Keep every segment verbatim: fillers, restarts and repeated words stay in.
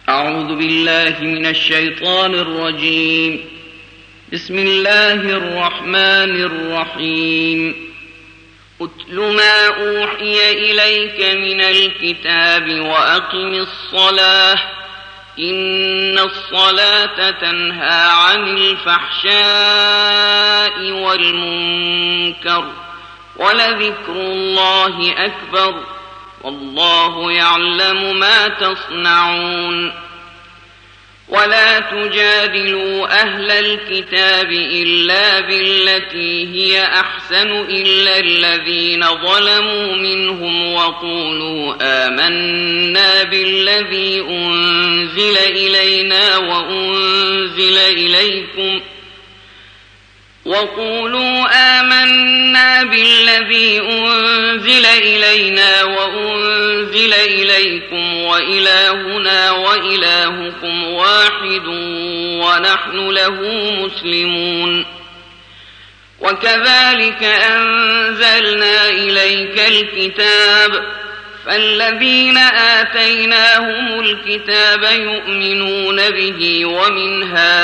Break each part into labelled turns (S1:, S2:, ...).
S1: أعوذ بالله من الشيطان الرجيم. بسم الله الرحمن الرحيم. أتل ما أوحي إليك من الكتاب وأقم الصلاة إن الصلاة تنهى عن الفحشاء والمنكر ولذكر الله أكبر والله يعلم ما تصنعون. ولا تجادلوا أهل الكتاب إلا بالتي هي أحسن إلا الذين ظلموا منهم وقولوا آمنا بالذي أنزل إلينا وأنزل إليكم وقولوا آمنا بالذي أنزل إلينا وأنزل إليكم وإلهنا وإلهكم واحد ونحن له مسلمون. وكذلك أنزلنا إليك الكتاب فالذين آتيناهم الكتاب يؤمنون به ومن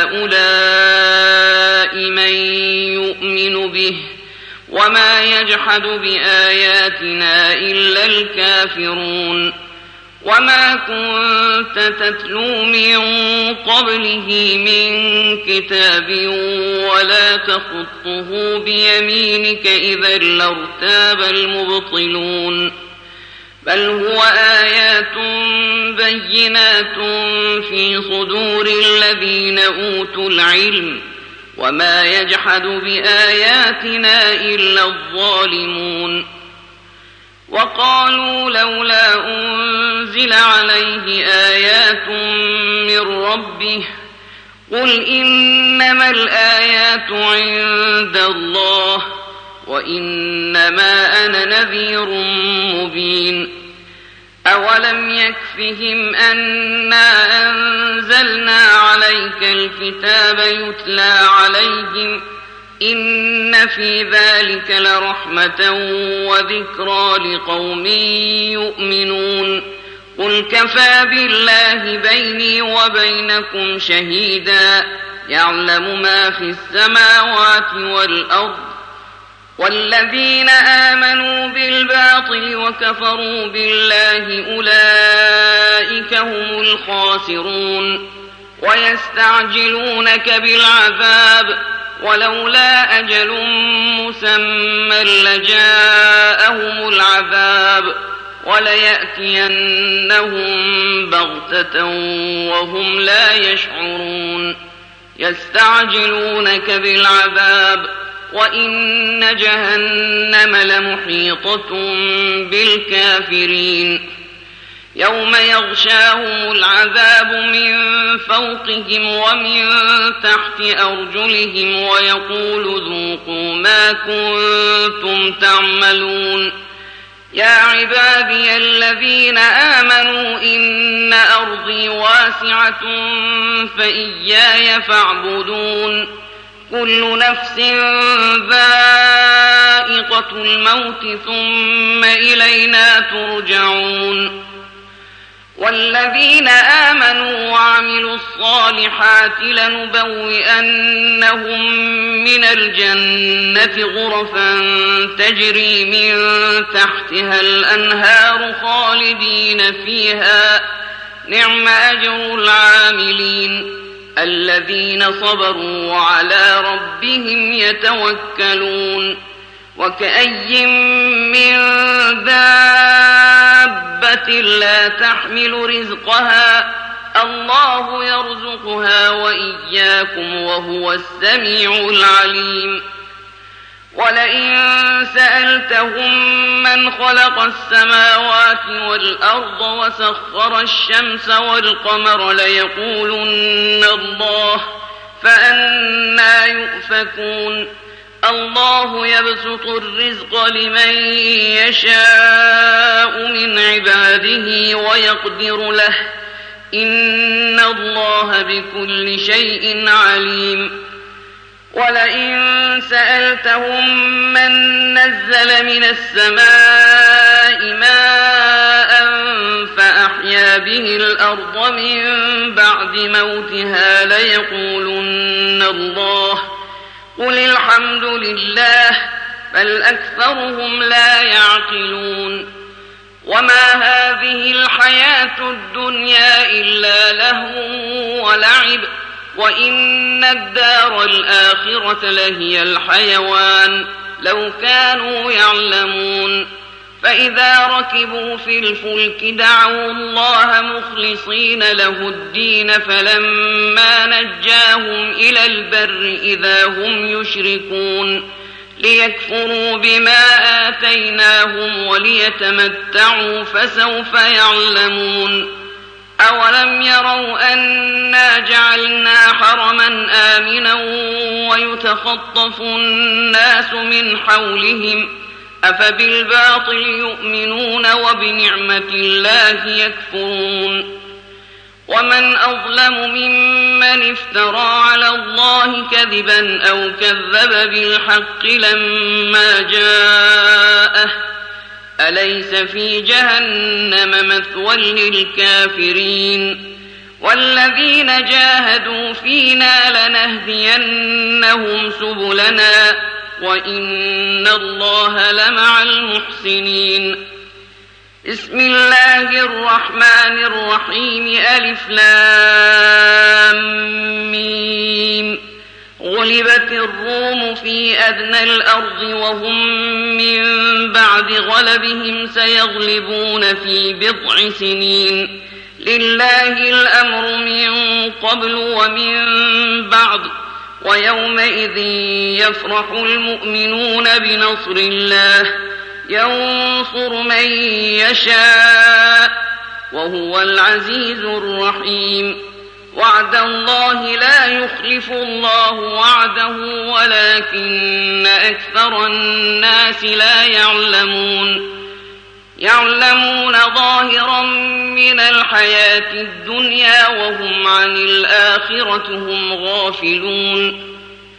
S1: هؤلاء من يؤمن به وما يجحد بآياتنا إلا الكافرون. وما كنت تتلو من قبله من كتاب ولا تخطه بيمينك إذا لارتاب المبطلون بل هو آيات بينات في صدور الذين أوتوا العلم وما يجحد بآياتنا إلا الظالمون. وقالوا لولا أنزل عليه آيات من ربه قل إنما الآيات عند الله وإنما أنا نذير مبين. أولم يكفهم أنا أنزلنا عليك الكتاب يتلى عليهم إن في ذلك لرحمة وذكرى لقوم يؤمنون. قل كفى بالله بيني وبينكم شهيدا يعلم ما في السماوات والأرض والذين آمنوا بالباطل وكفروا بالله أولئك هم الخاسرون. ويستعجلونك بالعذاب ولولا أجل مسمى لجاءهم العذاب وليأتينهم بغتة وهم لا يشعرون. يستعجلونك بالعذاب وإن جهنم لمحيطة بالكافرين. يوم يغشاهم العذاب من فوقهم ومن تحت أرجلهم ويقول ذوقوا ما كنتم تعملون. يا عبادي الذين آمنوا إن أرضي واسعة فإياي فاعبدون. كل نفس ذائقة الموت ثم إلينا ترجعون. والذين آمنوا وعملوا الصالحات لنبوئنهم من الجنة غرفا تجري من تحتها الأنهار خالدين فيها نعم أجر العاملين الذين صبروا وعلى ربهم يتوكلون. وكأي من دابة لا تحمل رزقها الله يرزقها وإياكم وهو السميع العليم. ولئن سألتهم من خلق السماوات والأرض وسخر الشمس والقمر ليقولن الله فأنى يؤفكون. الله يبسط الرزق لمن يشاء من عباده ويقدر له إن الله بكل شيء عليم. ولئن سألتهم من نزل من السماء ماء فأحيا به الأرض من بعد موتها ليقولن الله قل الحمد لله بل أكثرهم لا يعقلون وما هذه الحياة الدنيا إلا لهو ولعب وإن الدار الآخرة لهي الحيوان لو كانوا يعلمون فإذا ركبوا في الفلك دعوا الله مخلصين له الدين فلما نجاهم إلى البر إذا هم يشركون ليكفروا بما آتيناهم وليتمتعوا فسوف يعلمون أولم يروا أنا جعلنا حرما آمنا ويتخطف الناس من حولهم أفبالباطل يؤمنون وبنعمة الله يكفرون ومن أظلم ممن افترى على الله كذبا أو كذب بالحق لما جاءه أليس في جهنم مثوى للكافرين والذين جاهدوا فينا لنهدينهم سبلنا وإن الله لمع المحسنين بسم الله الرحمن الرحيم ألف لام ميم غلبت الروم في أدنى الأرض وهم من بعد غلبهم سيغلبون في بضع سنين لله الأمر من قبل ومن بعد ويومئذ يفرح المؤمنون بنصر الله ينصر من يشاء وهو العزيز الرحيم وعد الله لا يخلف الله وعده ولكن أكثر الناس لا يعلمون يعلمون ظاهرا من الحياة الدنيا وهم عن الآخرة هم غافلون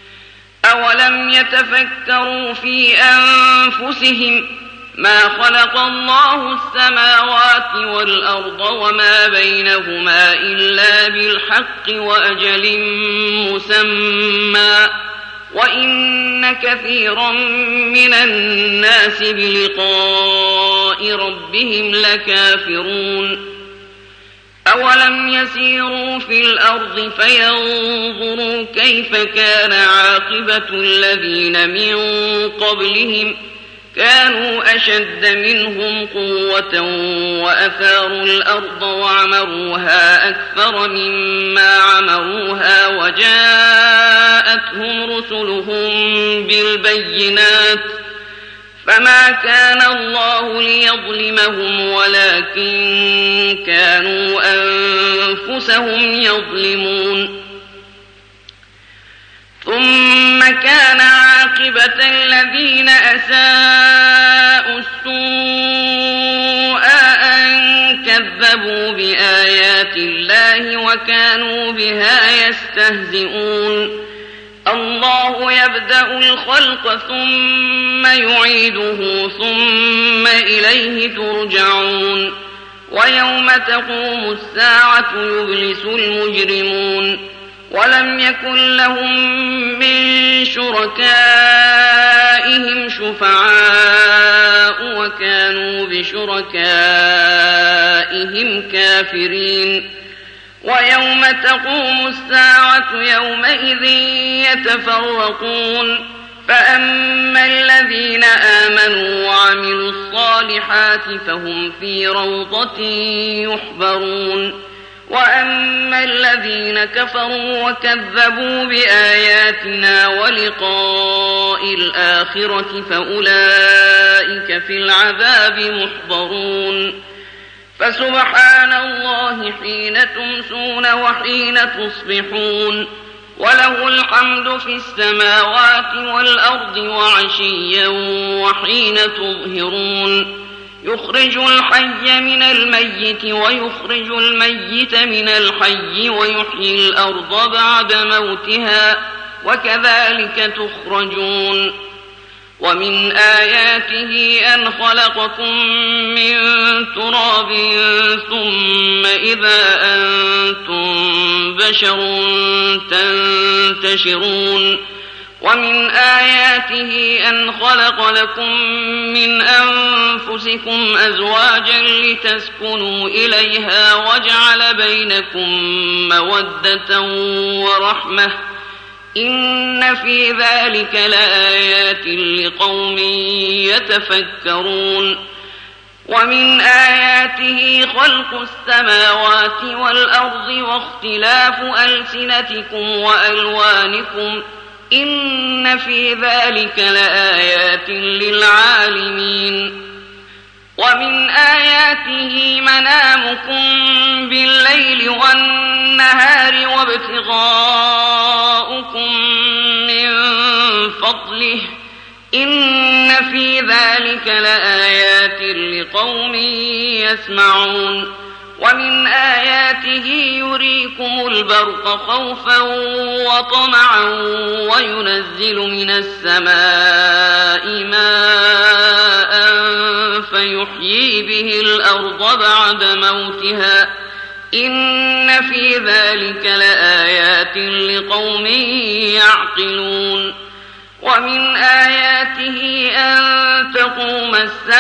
S1: أولم يتفكروا في أنفسهم ما خلق الله السماوات والأرض وما بينهما إلا بالحق وأجل مسمى وإن كثيرا من الناس بلقاء ربهم لكافرون أولم يسيروا في الأرض فينظروا كيف كان عاقبة الذين من قبلهم كانوا أشد منهم قوة وأثاروا الأرض وعمروها أكثر مما عمروها وجاءتهم رسلهم بالبينات فما كان الله ليظلمهم ولكن كانوا أنفسهم يظلمون ثم كان عاقبة الذين أساءوا السوء أن كذبوا بآيات الله وكانوا بها يستهزئون الله يبدأ الخلق ثم يعيده ثم إليه ترجعون ويوم تقوم الساعة يبلس المجرمون ولم يكن لهم من شركائهم شفعاء وكانوا بشركائهم كافرين ويوم تقوم الساعة يومئذ يتفرقون فأما الذين آمنوا وعملوا الصالحات فهم في روضة يحبرون وأما الذين كفروا وكذبوا بآياتنا ولقاء الآخرة فأولئك في العذاب محضرون فسبحان الله حين تمسون وحين تصبحون وله الحمد في السماوات والأرض وعشيا وحين تظهرون يخرج الحي من الميت ويخرج الميت من الحي ويحيي الأرض بعد موتها وكذلك تخرجون ومن آياته أن خلقكم من تراب ثم إذا أنتم بشر تنتشرون ومن آياته أن خلق لكم من أنفسكم أزواجا لتسكنوا إليها وجعل بينكم مودة ورحمة إن في ذلك لآيات لقوم يتفكرون ومن آياته خلق السماوات والأرض واختلاف ألسنتكم وألوانكم إن في ذلك لآيات للعالمين ومن آياته منامكم بالليل والنهار وابتغاؤكم من فضله إن في ذلك لآيات لقوم يسمعون ومن آياته يريكم البرق خوفا وطمعا وينزل من السماء ماء فيحيي به الأرض بعد موتها إن في ذلك لآيات لقوم يعقلون ومن آياته أن تقوم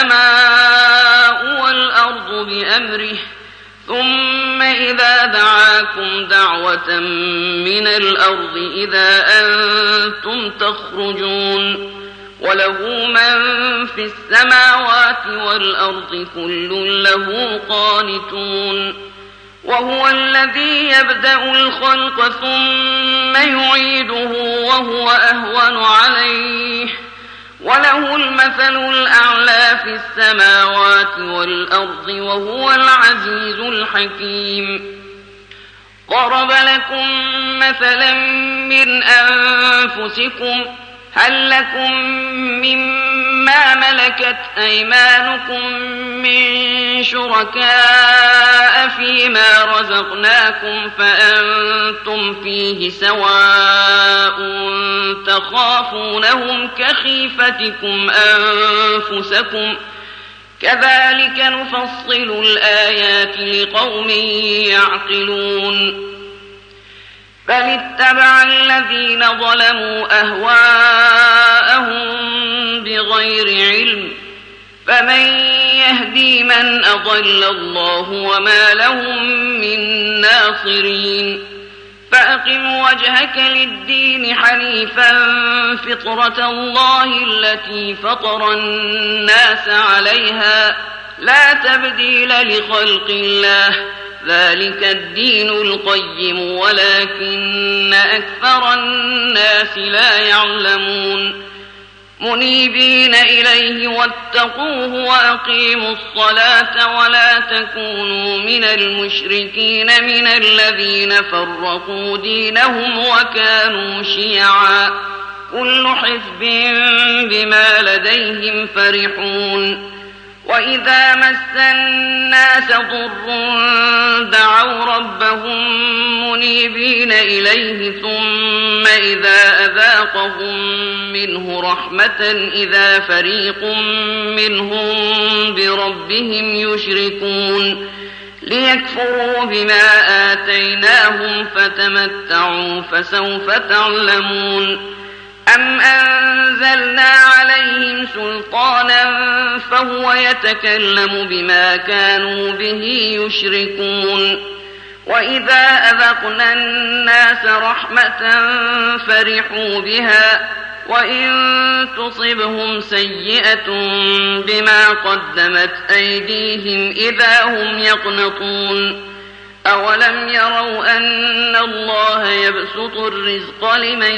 S1: السماء والأرض بأمره ثم إذا دعاكم دعوة من الأرض إذا أنتم تخرجون وله من في السماوات والأرض كل له قانتون وهو الذي يبدأ الخلق ثم يعيده وهو أهون عليه وله المثل الأعلى في السماوات والأرض وهو العزيز الحكيم ضرب لكم مثلا من أنفسكم هل لكم مما ملكت أيمانكم من شركاء فيما رزقناكم فأنتم فيه سواء تخافونهم كخيفتكم أنفسكم كذلك نفصل الآيات لقوم يعقلون بل اتبع الذين ظلموا أهواءهم بغير علم فمن يهدي من أضل الله وما لهم من ناصرين فأقم وجهك للدين حنيفا فطرة الله التي فطر الناس عليها لا تبديل لخلق الله ذلك الدين القيم ولكن أكثر الناس لا يعلمون منيبين إليه واتقوه وأقيموا الصلاة ولا تكونوا من المشركين من الذين فرقوا دينهم وكانوا شيعا كل حزب بما لديهم فرحون وإذا مس الناس ضر دعوا ربهم منيبين إليه ثم إذا أذاقهم منه رحمة إذا فريق منهم بربهم يشركون ليكفروا بما آتيناهم فتمتعوا فسوف تعلمون أم أنزلنا عليهم سلطانا فهو يتكلم بما كانوا به يشركون وإذا أذقنا الناس رحمة فرحوا بها وإن تصبهم سيئة بما قدمت أيديهم إذا هم يقنطون أولم يروا أن الله يبسط الرزق لمن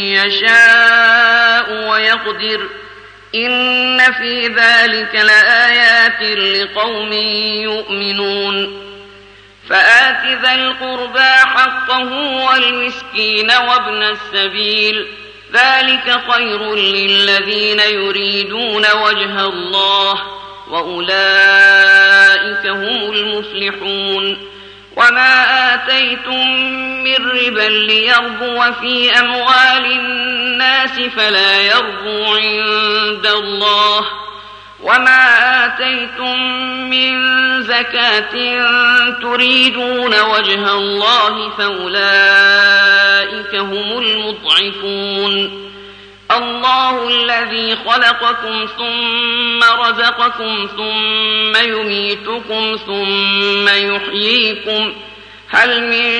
S1: يشاء ويقدر إن في ذلك لآيات لقوم يؤمنون فآت ذا القربى حقه والمسكين وابن السبيل ذلك خير للذين يريدون وجه الله وأولئك هم المفلحون وما آتيتم من ربا ليربو في أموال الناس فلا يربو عند الله وما آتيتم من زكاة تريدون وجه الله فأولئك هم المضعفون الله الذي خلقكم ثم رزقكم ثم يميتكم ثم يحييكم هل من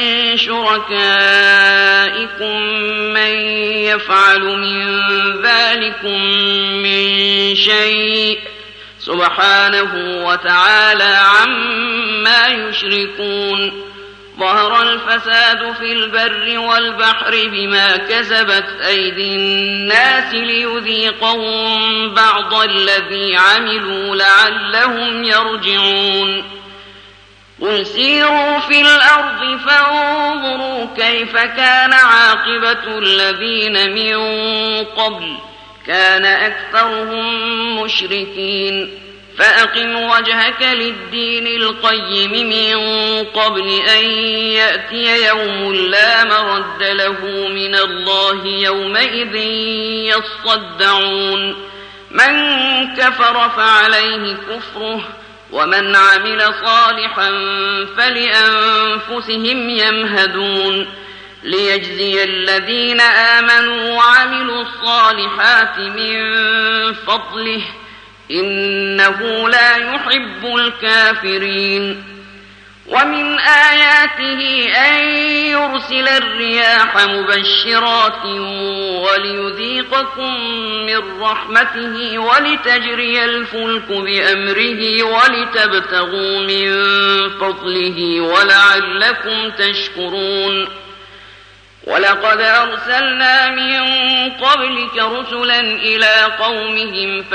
S1: شركائكم من يفعل من ذلكم من شيء سبحانه وتعالى عما يشركون ظهر الفساد في البر والبحر بما كسبت أيدي الناس ليذيقهم بعض الذي عملوا لعلهم يرجعون قل سيروا في الأرض فانظروا كيف كان عاقبة الذين من قبل كان أكثرهم مشركين فأقم وجهك للدين القيم من قبل أن يأتي يوم لا مرد له من الله يومئذ يصدعون من كفر فعليه كفره ومن عمل صالحا فلأنفسهم يمهدون ليجزي الذين آمنوا وعملوا الصالحات من فضله إنه لا يحب الكافرين ومن آياته أن يرسل الرياح مبشرات وليذيقكم من رحمته ولتجري الفلك بأمره ولتبتغوا من فضله ولعلكم تشكرون ولقد أرسلنا من قبلك رسلا إلى قومهم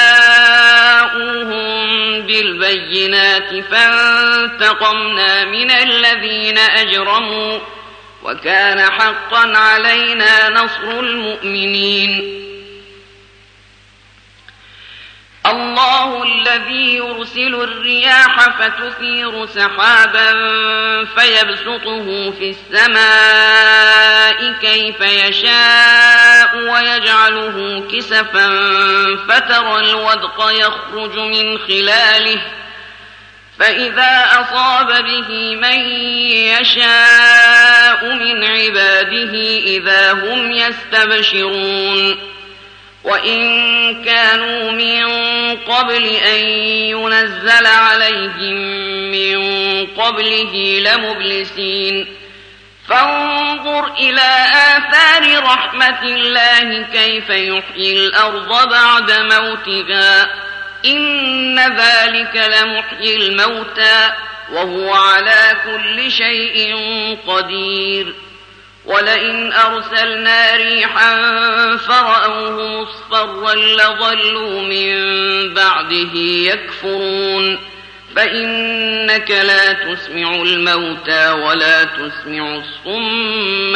S1: فجاءوهم بالبينات فانتقمنا من الذين أجرموا وكان حقا علينا نصر المؤمنين الله الذي يرسل الرياح فتثير سحابا فيبسطه في السماء كيف يشاء ويجعله كسفا فترى الودق يخرج من خلاله فإذا أصاب به من يشاء من عباده إذا هم يستبشرون وإن كانوا من قبل أن ينزل عليهم من قبله لمبلسين فانظر إلى آثار رحمة الله كيف يحيي الأرض بعد موتها إن ذلك لمحيي الموتى وهو على كل شيء قدير ولئن أرسلنا ريحا فرأوه مصفرا لظلوا من بعده يكفرون فإنك لا تسمع الموتى ولا تسمع الصم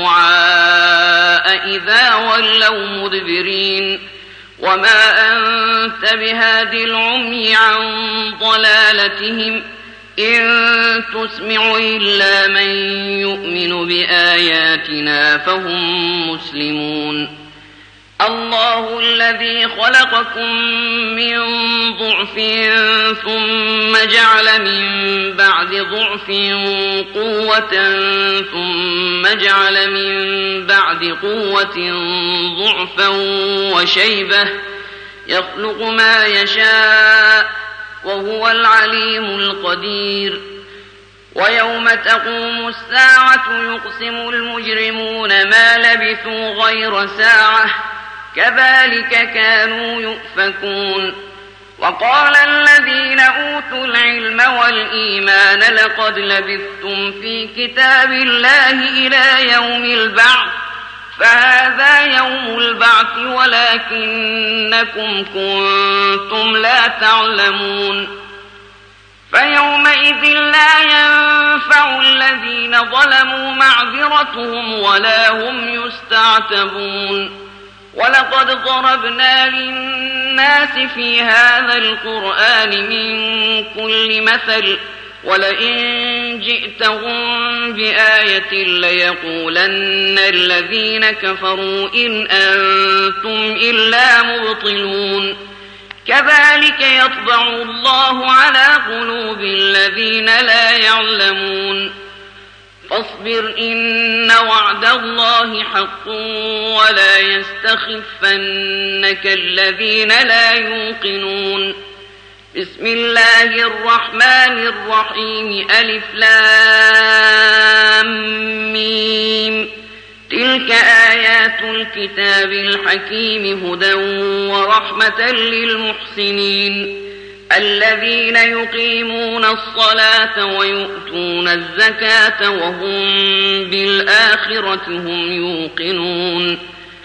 S1: الدعاء إذا ولوا مدبرين وما أنت بهاد العمي عن ضلالتهم إن تسمع إلا من يؤمن بآياتنا فهم مسلمون الله الذي خلقكم من ضعف ثم جعل من بعد ضعف قوة ثم جعل من بعد قوة ضعفا وشيبة يخلق ما يشاء وهو العليم القدير ويوم تقوم الساعة يقسم المجرمون ما لبثوا غير ساعة كذلك كانوا يؤفكون وقال الذين أوتوا العلم والإيمان لقد لبثتم في كتاب الله إلى يوم البعث فهذا يوم البعث ولكنكم كنتم لا تعلمون فيومئذ لا ينفع الذين ظلموا معذرتهم ولا هم يستعتبون ولقد ضربنا للناس في هذا القرآن من كل مثل ولئن جئتهم بآية ليقولن الذين كفروا إن أنتم إلا مبطلون كذلك يطبع الله على قلوب الذين لا يعلمون فاصبر إن وعد الله حق ولا يستخفنك الذين لا يوقنون بسم الله الرحمن الرحيم ألف لام ميم تلك آيات الكتاب الحكيم هدى ورحمة للمحسنين الذين يقيمون الصلاة ويؤتون الزكاة وهم بالآخرة هم يوقنون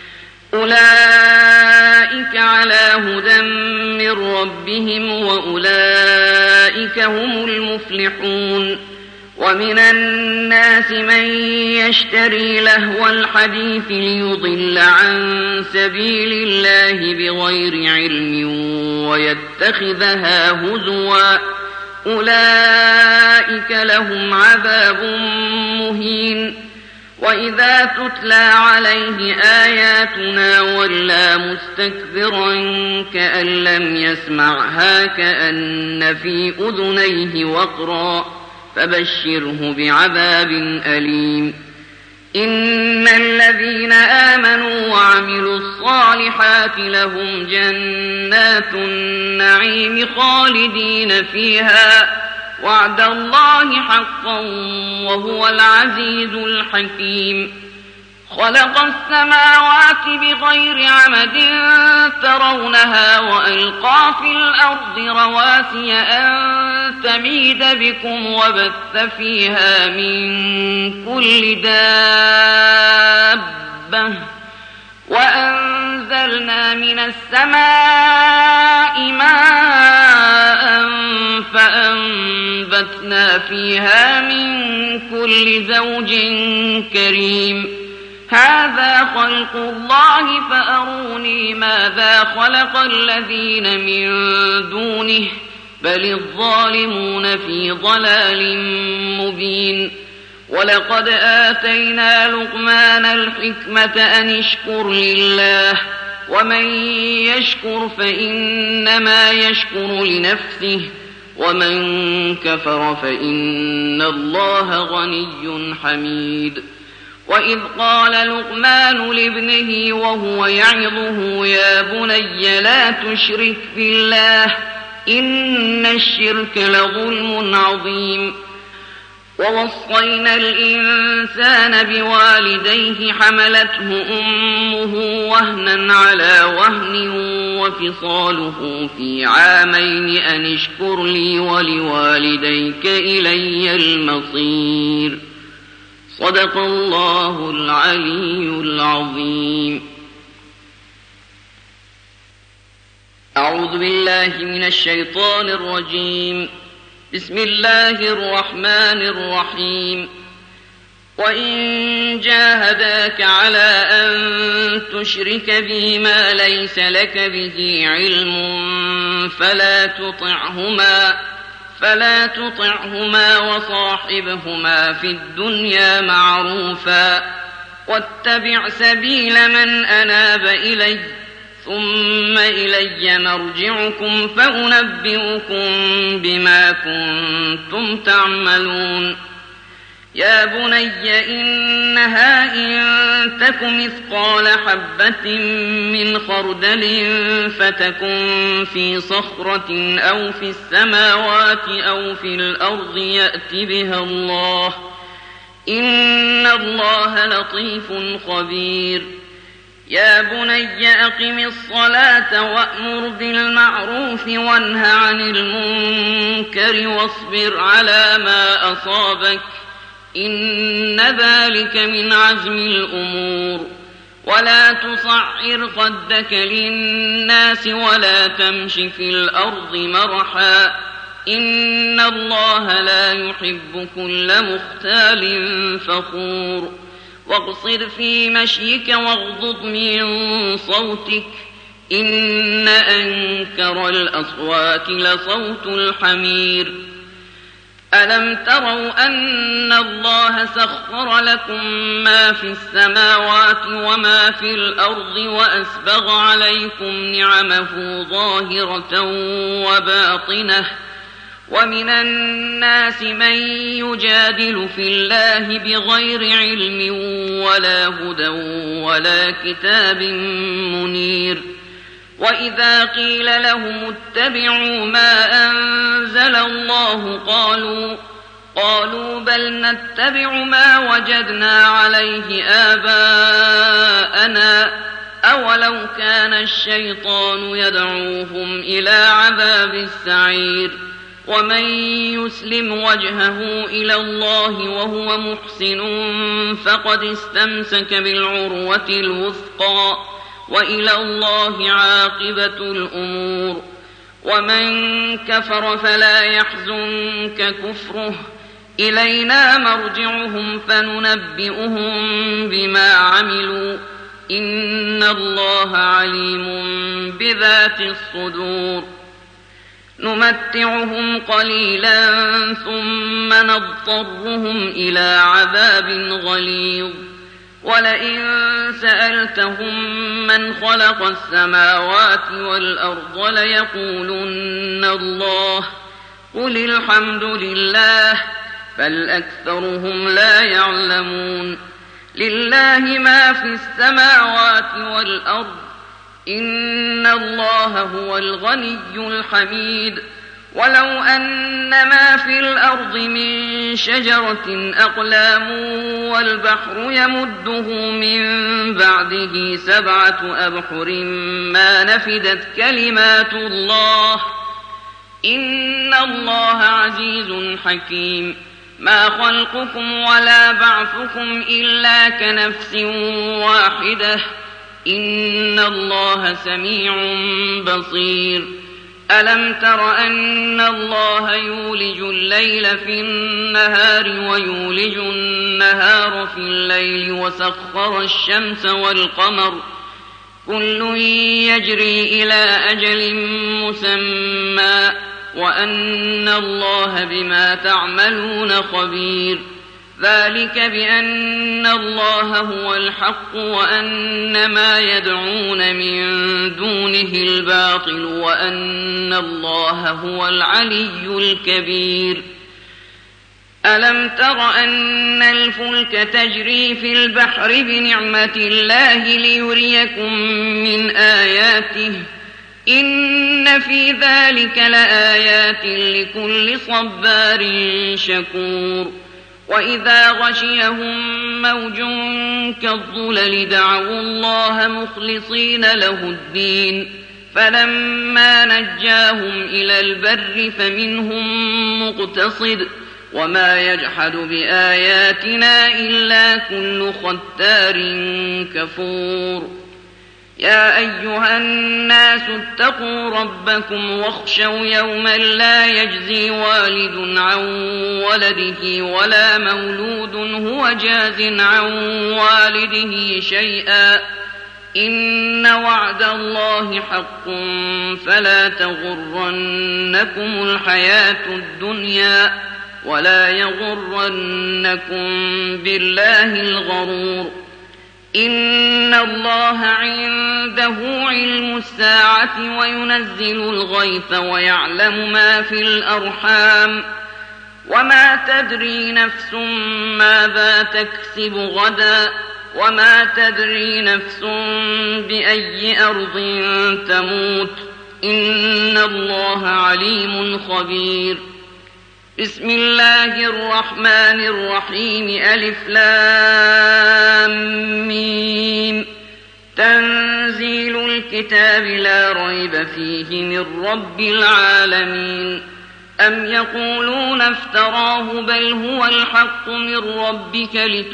S1: أولئك على هدى من ربهم وأولئك هم المفلحون ومن الناس من يشتري لهو الحديث ليضل عن سبيل الله بغير علم ويتخذها هزوا أولئك لهم عذاب مهين وإذا تتلى عليه آياتنا ولى مستكبرا كأن لم يسمعها كأن في أذنيه وقرا فبشره بعذاب أليم إن الذين آمنوا وعملوا الصالحات لهم جنات النعيم خالدين فيها وعد الله حقا وهو العزيز الحكيم خلق السماوات بغير عمد ترونها وألقى في الأرض رواسي أن تميد بكم وبث فيها من كل دابة وأنزلنا من السماء ماء فأنبتنا فيها من كل زوج كريم هذا خلق الله فأروني ماذا خلق الذين من دونه بل الظالمون في ضلال مبين ولقد آتينا لقمان الحكمة أن اشكر لله ومن يشكر فإنما يشكر لنفسه ومن كفر فإن الله غني حميد وإذ قال لقمان لابنه وهو يعظه يا بني لا تشرك بالله إن الشرك لظلم عظيم ووصينا الإنسان بوالديه حملته أمه وهنا على وهن وفصاله في عامين أن اشكر لي ولوالديك إلي المصير صدق الله العلي العظيم أعوذ بالله من الشيطان الرجيم بسم الله الرحمن الرحيم وإن جاهداك على أن تشرك بي ما ليس لك به علم فلا تطعهما فلا تطعهما وصاحبهما في الدنيا معروفا واتبع سبيل من أناب إلي ثم إلي مرجعكم فأنبئكم بما كنتم تعملون يا بني إنها إن تك مثقال حبة من خردل فتكن في صخرة أو في السماوات أو في الأرض يأت بها الله إن الله لطيف خبير يا بني أقم الصلاة وأمر بالمعروف وانه عن المنكر واصبر على ما أصابك إن ذلك من عزم الأمور ولا تصعر خدك للناس ولا تمش في الأرض مرحا إن الله لا يحب كل مختال فخور واقصر في مشيك واغضض من صوتك إن أنكر الأصوات لصوت الحمير ألم تروا أن الله سخر لكم ما في السماوات وما في الأرض وأسبغ عليكم نعمه ظاهرة وباطنة ومن الناس من يجادل في الله بغير علم ولا هدى ولا كتاب منير وإذا قيل لهم اتبعوا ما أنزل الله قالوا قالوا بل نتبع ما وجدنا عليه آباءنا أولو كان الشيطان يدعوهم إلى عذاب السعير ومن يسلم وجهه إلى الله وهو محسن فقد استمسك بالعروة الوثقى وإلى الله عاقبة الأمور ومن كفر فلا يحزنك كفره إلينا مرجعهم فننبئهم بما عملوا إن الله عليم بذات الصدور نمتعهم قليلا ثم نضطرهم إلى عذاب غليظ ولئن سألتهم من خلق السماوات والأرض ليقولن الله قل الحمد لله بل أكثرهم لا يعلمون لله ما في السماوات والأرض إن الله هو الغني الحميد ولو أن ما في الأرض من شجرة أقلام والبحر يمده من بعده سبعة أبحر ما نفدت كلمات الله إن الله عزيز حكيم ما خلقكم ولا بعثكم إلا كنفس واحدة إن الله سميع بصير ألم تر أن الله يولج الليل في النهار ويولج النهار في الليل وسخر الشمس والقمر كل يجري إلى أجل مسمى وأن الله بما تعملون خبير ذلك بأن الله هو الحق وأن ما يدعون من دونه الباطل وأن الله هو العلي الكبير ألم تر أن الفلك تجري في البحر بنعمة الله ليريكم من آياته إن في ذلك لآيات لكل صبار شكور وإذا غشيهم موج كالظلل دعوا الله مخلصين له الدين فلما نجاهم إلى البر فمنهم مقتصد وما يجحد بآياتنا إلا كل ختار كفور يا أيها الناس اتقوا ربكم واخشوا يوما لا يجزي والد عن ولده ولا مولود هو جاز عن والده شيئا إن وعد الله حق فلا تغرنكم الحياة الدنيا ولا يغرنكم بالله الغرور إن الله عنده علم الساعة وينزل الغيث ويعلم ما في الأرحام وما تدري نفس ماذا تكسب غدا وما تدري نفس بأي أرض تموت إن الله عليم خبير بسم الله الرحمن الرحيم ألف لام ميم تنزيل الكتاب لا ريب فيه من رب العالمين أم يقولون افتراه بل هو الحق من ربك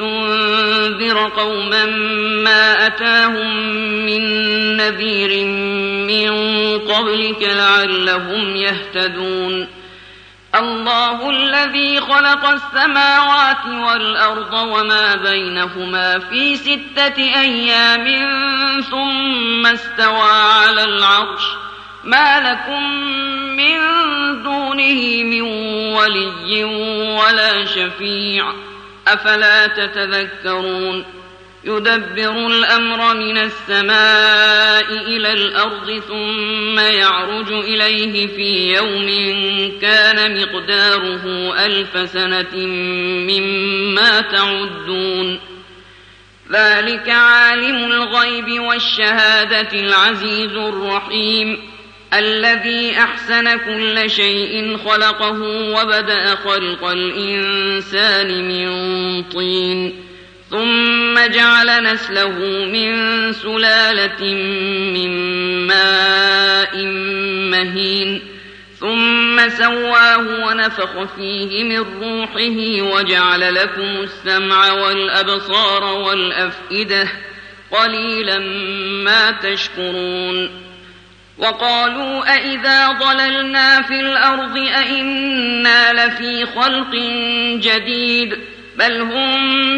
S1: لتنذر قوما ما أتاهم من نذير من قبلك لعلهم يهتدون الله الذي خلق السماوات والأرض وما بينهما في ستة أيام ثم استوى على العرش ما لكم من دونه من ولي ولا شفيع أفلا تتذكرون يدبر الأمر من السماء إلى الأرض ثم يعرج إليه في يوم كان مقداره ألف سنة مما تعدون ذلك عالم الغيب والشهادة العزيز الرحيم الذي أحسن كل شيء خلقه وبدأ خلق الإنسان من طين ثم جعل نسله من سلالة من ماء مهين ثم سواه ونفخ فيه من روحه وجعل لكم السمع والأبصار والأفئدة قليلا ما تشكرون وقالوا أئذا ضللنا في الأرض أئنا لفي خلق جديد بل هم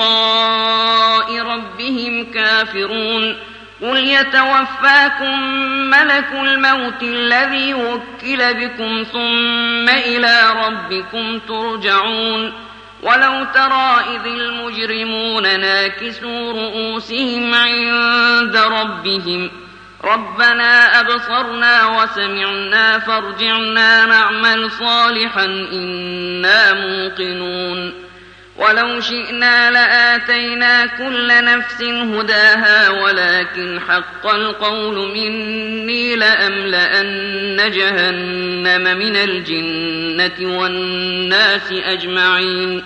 S1: بلقاء ربهم كافرون قل يتوفاكم ملك الموت الذي وكل بكم ثم إلى ربكم ترجعون ولو ترى إذ المجرمون ناكسوا رؤوسهم عند ربهم ربنا أبصرنا وسمعنا فارجعنا نعمل صالحا إنا موقنون ولو شئنا لآتينا كل نفس هداها ولكن حق القول مني لأملأن جهنم من الجنة والناس أجمعين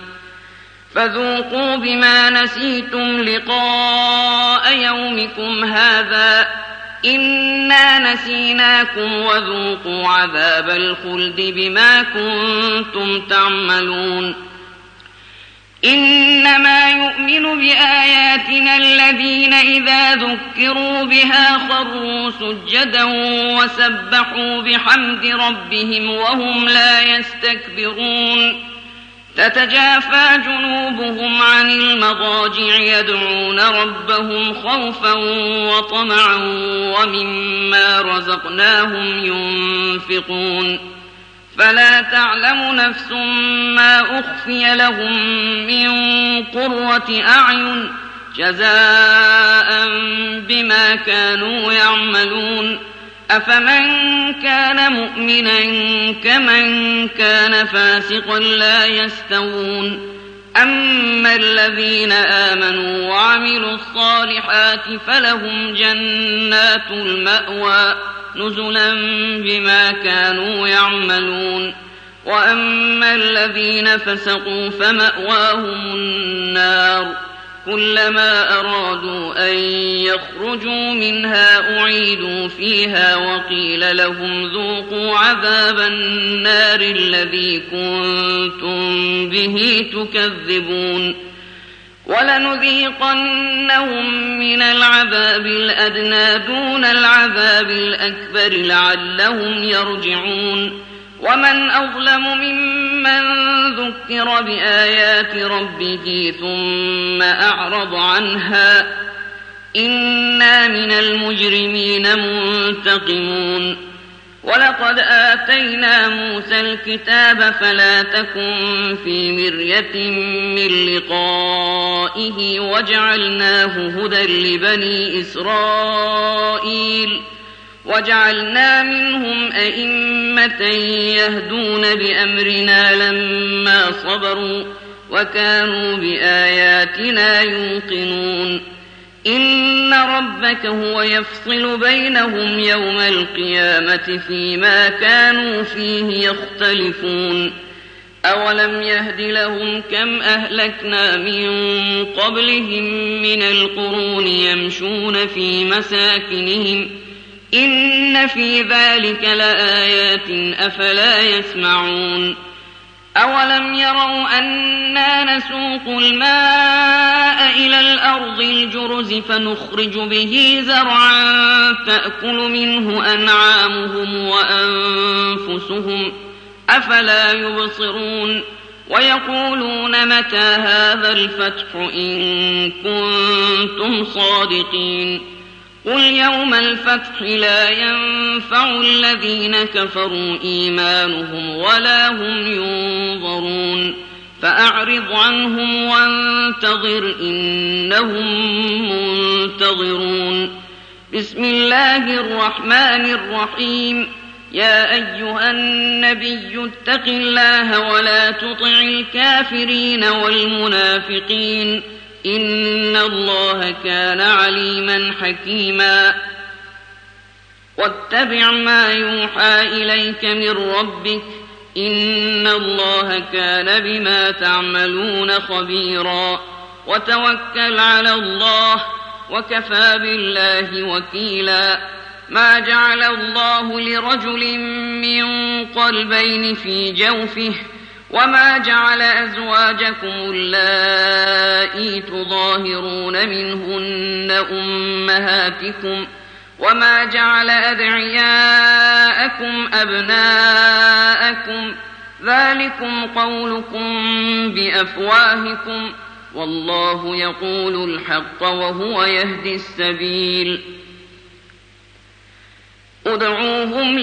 S1: فذوقوا بما نسيتم لقاء يومكم هذا إنا نسيناكم وذوقوا عذاب الخلد بما كنتم تعملون إنما يؤمن بآياتنا الذين إذا ذكروا بها خروا سجدا وسبحوا بحمد ربهم وهم لا يستكبرون تتجافى جنوبهم عن المضاجع يدعون ربهم خوفا وطمعا ومما رزقناهم ينفقون فلا تعلم نفس ما أخفي لهم من قرة أعين جزاء بما كانوا يعملون أفمن كان مؤمنا كمن كان فاسقا لا يستوون أما الذين آمنوا وعملوا الصالحات فلهم جنات المأوى نزلا بما كانوا يعملون وأما الذين فسقوا فمأواهم النار كلما أرادوا أن يخرجوا منها أعيدوا فيها وقيل لهم ذوقوا عذاب النار الذي كنتم به تكذبون ولنذيقنهم من العذاب الأدنى دون العذاب الأكبر لعلهم يرجعون ومن أظلم ممن ذكر بآيات ربه ثم أعرض عنها إنا من المجرمين منتقمون ولقد آتينا موسى الكتاب فلا تكن في مرية من لقائه وجعلناه هدى لبني إسرائيل وجعلنا منهم أئمة يهدون بأمرنا لما صبروا وكانوا بآياتنا يوقنون إن ربك هو يفصل بينهم يوم القيامة فيما كانوا فيه يختلفون أولم يهد لهم كم أهلكنا من قبلهم من القرون يمشون في مساكنهم إن في ذلك لآيات أفلا يسمعون أولم يروا أنا نسوق الماء إلى الأرض الجرز فنخرج به زرعا تأكل منه أنعامهم وأنفسهم أفلا يبصرون ويقولون متى هذا الفتح إن كنتم صادقين قل يوم الفتح لا ينفع الذين كفروا إيمانهم ولا هم ينظرون فأعرض عنهم وانتظر إنهم منتظرون. بسم الله الرحمن الرحيم. يا أيها النبي اتق الله ولا تطع الكافرين والمنافقين إن الله كان عليما حكيما. واتبع ما يوحى إليك من ربك إن الله كان بما تعملون خبيرا. وتوكل على الله وكفى بالله وكيلا. ما جعل الله لرجل من قلبين في جوفه وما جعل أزواجكم اللائي تظاهرون منهن أمهاتكم وما جعل أدعياءكم أبناءكم ذلكم قولكم بأفواهكم والله يقول الحق وهو يهدي السبيل. ادعوهم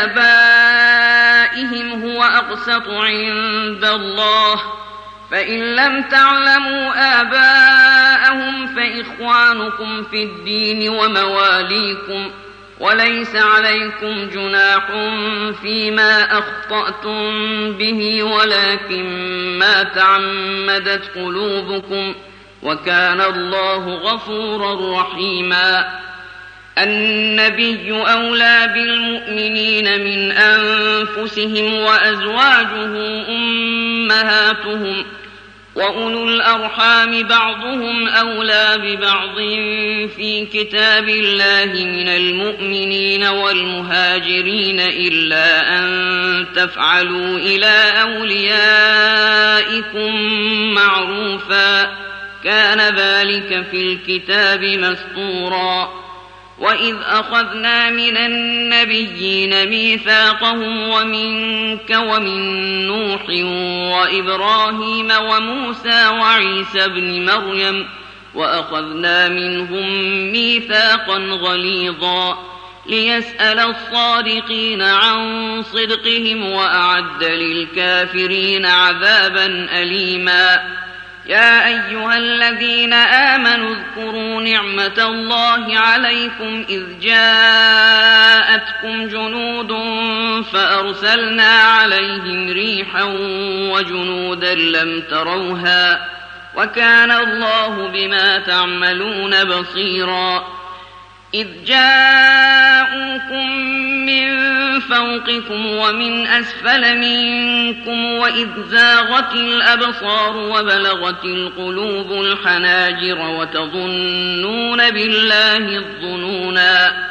S1: لآبائهم هو أقسط عند الله فإن لم تعلموا آباءهم فإخوانكم في الدين ومواليكم وليس عليكم جناح فيما أخطأتم به ولكن ما تعمدت قلوبكم وكان الله غفورا رحيما. النبي أولى بالمؤمنين من أنفسهم وأزواجه أمهاتهم وأولو الأرحام بعضهم أولى ببعض في كتاب الله من المؤمنين والمهاجرين إلا أن تفعلوا إلى أوليائكم معروفا كان ذلك في الكتاب مسطورا. وإذ أخذنا من النبيين ميثاقهم ومنك ومن نوح وإبراهيم وموسى وعيسى ابن مريم وأخذنا منهم ميثاقا غليظا ليسأل الصادقين عن صدقهم وأعد للكافرين عذابا أليما. يا أيها الذين آمنوا اذكروا نعمة الله عليكم إذ جاءتكم جنود فأرسلنا عليهم ريحا وجنودا لم تروها وكان الله بما تعملون بصيرا. إذ جاءوكم من فوقكم ومن أسفل منكم وإذ زاغت الأبصار وبلغت القلوب الحناجر وتظنون بالله الظنونا.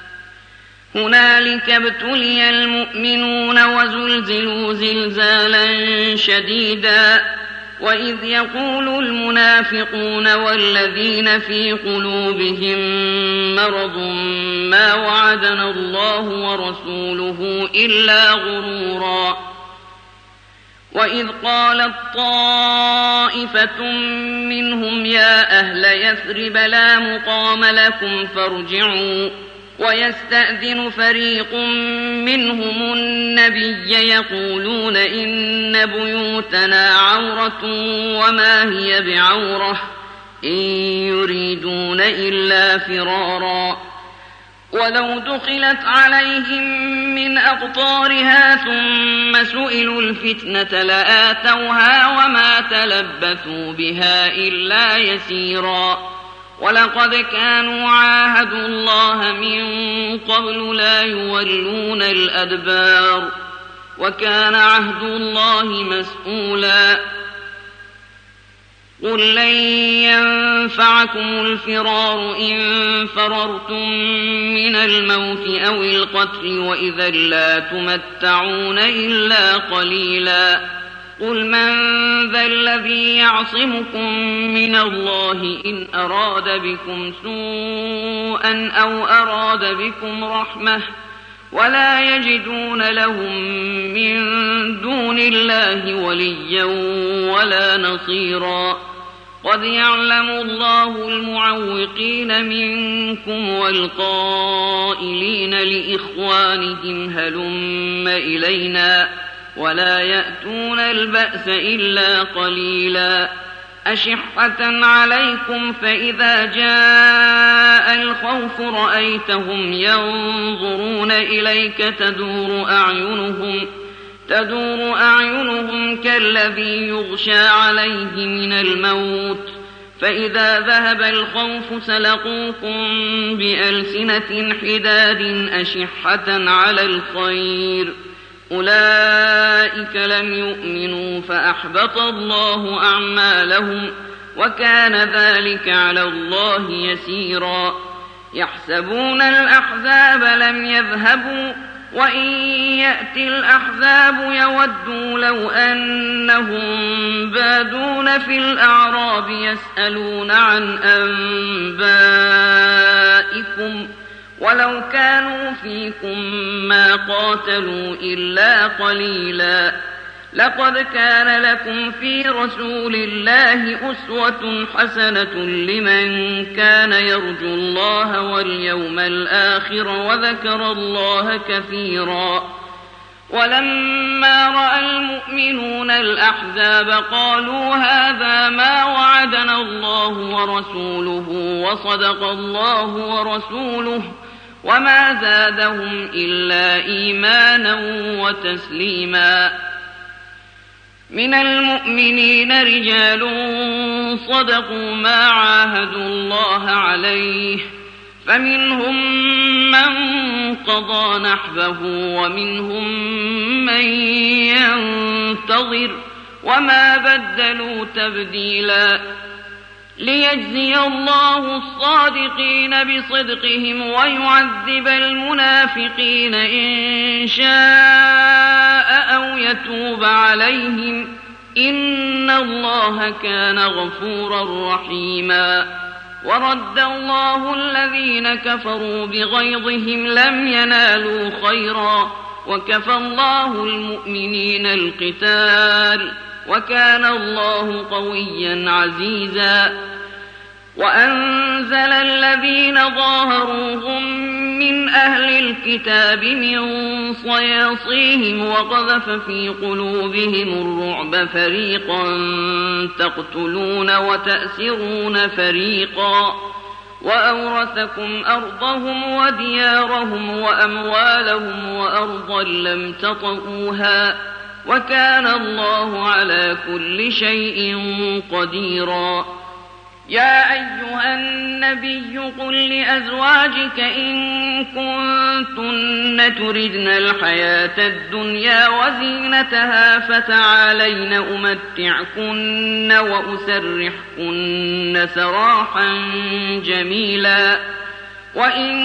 S1: هنالك ابتلي المؤمنون وزلزلوا زلزالا شديدا. وإذ يقول المنافقون والذين في قلوبهم مرض ما وعدنا الله ورسوله إلا غرورا. وإذ قالت طائفة منهم يا أهل يثرب لا مقام لكم فارجعوا ويستأذن فريق منهم النبي يقولون إن بيوتنا عورة وما هي بعورة إن يريدون إلا فرارا. ولو دخلت عليهم من أقطارها ثم سئلوا الفتنة لآتوها وما تلبثوا بها إلا يسيرا. ولقد كانوا عاهدوا الله من قبل لا يولون الأدبار وكان عهد الله مسؤولا. قل لن ينفعكم الفرار إن فررتم من الموت أو القتل وإذا لا تمتعون إلا قليلا. قل من ذا الذي يعصمكم من الله إن أراد بكم سوءا أو أراد بكم رحمة ولا يجدون لهم من دون الله وليا ولا نصيرا. قد يعلم الله المعوقين منكم والقائلين لإخوانهم هلم إلينا ولا يأتون البأس إلا قليلا أشحة عليكم فإذا جاء الخوف رأيتهم ينظرون إليك تدور أعينهم تدور أعينهم كالذي يغشى عليه من الموت فإذا ذهب الخوف سلقوكم بألسنة حداد أشحة على الخير أولئك لم يؤمنوا فأحبط الله أعمالهم وكان ذلك على الله يسيرا يحسبون الأحزاب لم يذهبوا وإن يأتي الأحزاب يودوا لو أنهم بادون في الأعراب يسألون عن أنبائكم ولو كانوا فيكم ما قاتلوا إلا قليلا لقد كان لكم في رسول الله أسوة حسنة لمن كان يرجو الله واليوم الآخر وذكر الله كثيرا ولما رأى المؤمنون الأحزاب قالوا هذا ما وعدنا الله ورسوله وصدق الله ورسوله وما زادهم إلا إيمانا وتسليما من المؤمنين رجال صدقوا ما عاهدوا الله عليه فمنهم من قضى نحبه ومنهم من ينتظر وما بدلوا تبديلا ليجزي الله الصادقين بصدقهم ويعذب المنافقين إن شاء أو يتوب عليهم إن الله كان غفورا رحيما ورد الله الذين كفروا بغيظهم لم ينالوا خيرا وكفى الله المؤمنين القتال وكان الله قويا عزيزا وأنزل الذين ظاهروهم من أهل الكتاب من صياصيهم وقذف في قلوبهم الرعب فريقا تقتلون وتأسرون فريقا وأورثكم أرضهم وديارهم وأموالهم وأرضا لم تطئوها وكان الله على كل شيء قديرا يا أيها النبي قل لأزواجك إن كنتن تردن الحياة الدنيا وزينتها فتعالين أمتعكن وأسرحكن سراحا جميلا وإن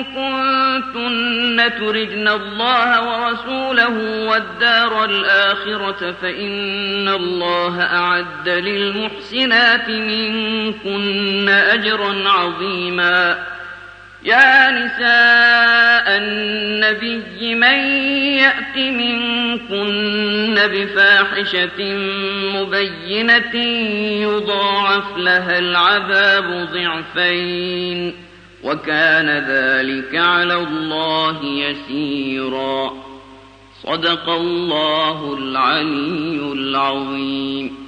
S1: كنتن تردن الله ورسوله والدار الآخرة فإن الله أعد للمحسنات منكن أجرا عظيما يا نساء النبي من يأت منكن بفاحشة مبينة يضاعف لها العذاب ضعفين وكان ذلك على الله يسيرا صدق الله العلي العظيم.